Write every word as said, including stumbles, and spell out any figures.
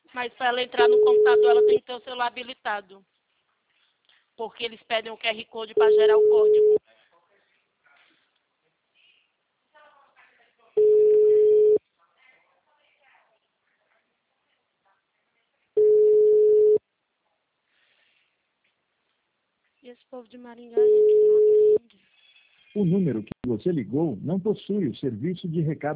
Mas para ela entrar no computador, ela tem que ter o celular habilitado. Porque eles pedem o Q R Code para gerar o código. E esse povo de Maringá, gente, não atende. O número que você ligou não possui o serviço de recado